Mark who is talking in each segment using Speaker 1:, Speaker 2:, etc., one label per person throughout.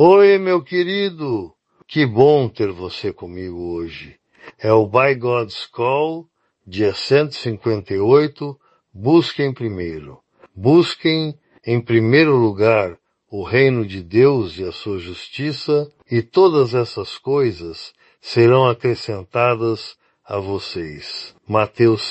Speaker 1: Oi, meu querido! Que bom ter você comigo hoje. É o By God's Call, dia 158, busquem primeiro. Busquem em primeiro lugar o reino de Deus e a sua justiça, e todas essas coisas serão acrescentadas a vocês. Mateus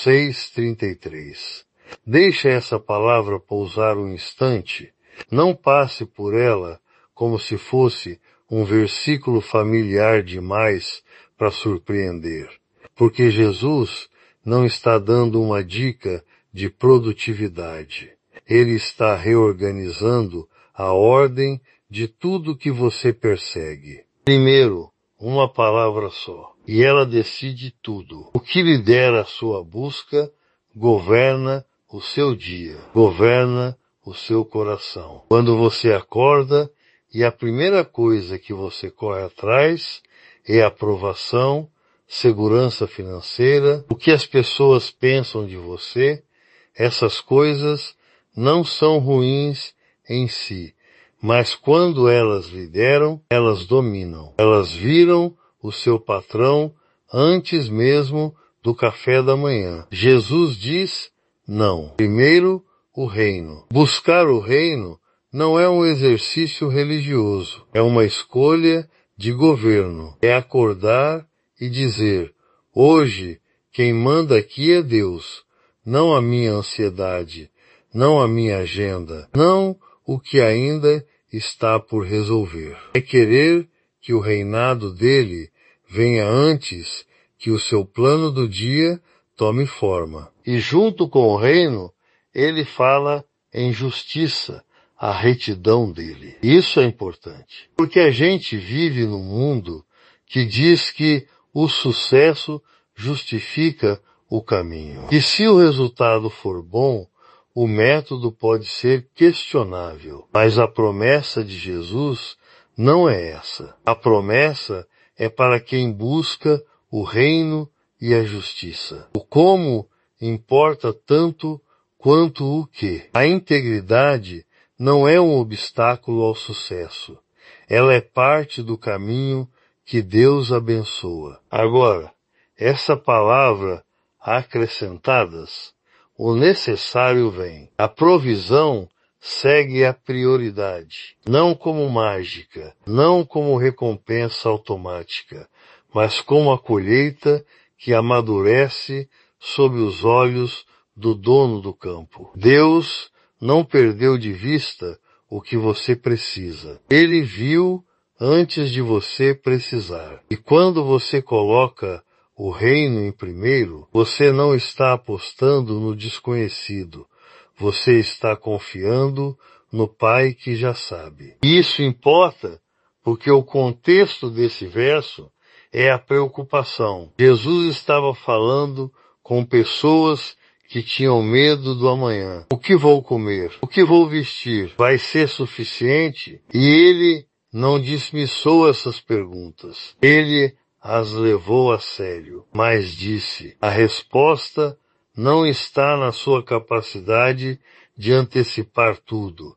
Speaker 1: 6:33. Deixe essa palavra pousar um instante. Não passe por ela como se fosse um versículo familiar demais para surpreender. Porque Jesus não está dando uma dica de produtividade. Ele está reorganizando a ordem de tudo que você persegue. Primeiro, uma palavra só, e ela decide tudo. O que lidera a sua busca governa o seu dia, governa o seu coração. Quando você acorda e a primeira coisa que você corre atrás é aprovação, segurança financeira, o que as pessoas pensam de você, essas coisas não são ruins em si, mas quando elas lideram, elas dominam. Elas viram o seu patrão antes mesmo do café da manhã. Jesus diz não. Primeiro, o reino. Buscar o reino não é um exercício religioso, é uma escolha de governo. É acordar e dizer, hoje quem manda aqui é Deus, não a minha ansiedade, não a minha agenda, não o que ainda está por resolver. É querer que o reinado dele venha antes que o seu plano do dia tome forma. E junto com o reino, ele fala em justiça, a retidão dele. Isso é importante, porque a gente vive num mundo que diz que o sucesso justifica o caminho. E se o resultado for bom, o método pode ser questionável. Mas a promessa de Jesus não é essa. A promessa é para quem busca o reino e a justiça. O como importa tanto quanto o que. A integridade não é um obstáculo ao sucesso. Ela é parte do caminho que Deus abençoa. Agora, essa palavra acrescentadas, o necessário vem. A provisão segue a prioridade, não como mágica, não como recompensa automática, mas como a colheita que amadurece sob os olhos do dono do campo. Deus não perdeu de vista o que você precisa. Ele viu antes de você precisar. E quando você coloca o reino em primeiro, você não está apostando no desconhecido. Você está confiando no Pai que já sabe. E isso importa porque o contexto desse verso é a preocupação. Jesus estava falando com pessoas que tinham medo do amanhã. O que vou comer? O que vou vestir? Vai ser suficiente? E ele não dismissou essas perguntas. Ele as levou a sério, mas disse, a resposta não está na sua capacidade de antecipar tudo.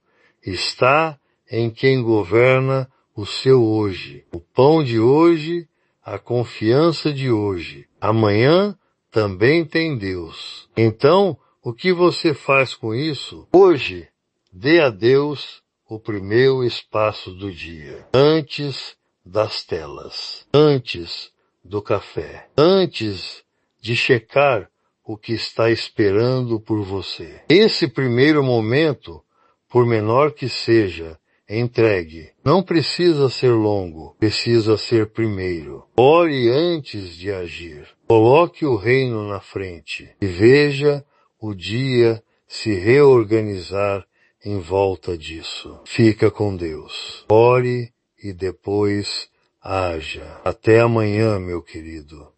Speaker 1: Está em quem governa o seu hoje. O pão de hoje, a confiança de hoje. Amanhã também tem Deus. Então, o que você faz com isso? Hoje, dê a Deus o primeiro espaço do dia. Antes das telas. Antes do café. Antes de checar o que está esperando por você. Esse primeiro momento, por menor que seja, entregue. Não precisa ser longo, precisa ser primeiro. Ore antes de agir. Coloque o reino na frente e veja o dia se reorganizar em volta disso. Fica com Deus. Ore e depois haja. Até amanhã, meu querido.